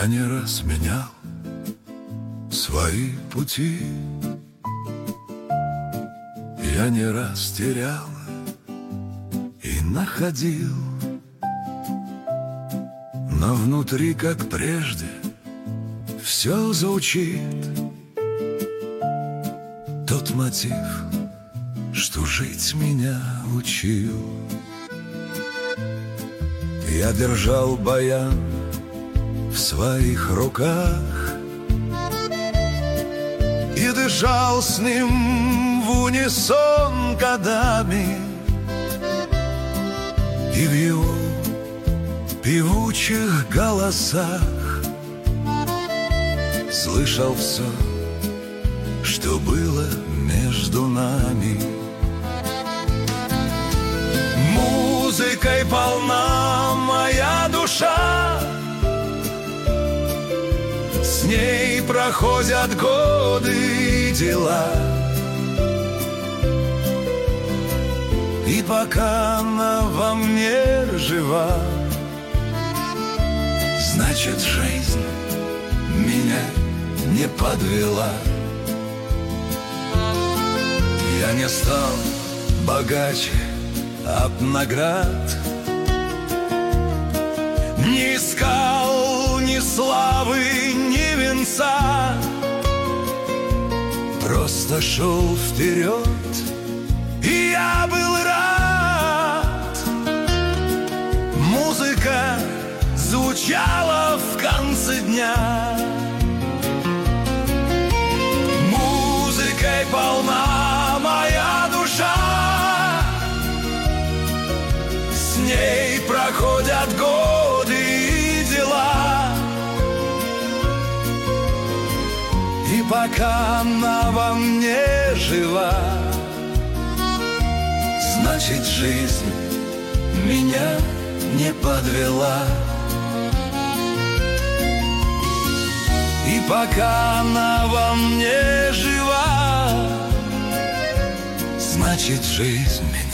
Я не раз менял свои пути, я не раз терял и находил, но внутри, как прежде, все звучит. Тот мотив, что жить меня учил. Я держал баян в своих руках и дышал с ним в унисон годами, и в его певучих голосах слышал все, что было между нами. Музыкой полна моя душа, с ней проходят годы и дела. И пока она во мне жива, значит, жизнь меня не подвела. Я не стал богаче от наград, не искал ни славы, ни венца, просто шел вперед, и я был рад. Музыка звучала в конце дня, музыкой полна моя душа, с ней проходят годы и дела. И пока она во мне жива, значит, жизнь меня не подвела. И пока она во мне жива, значит, жизнь меня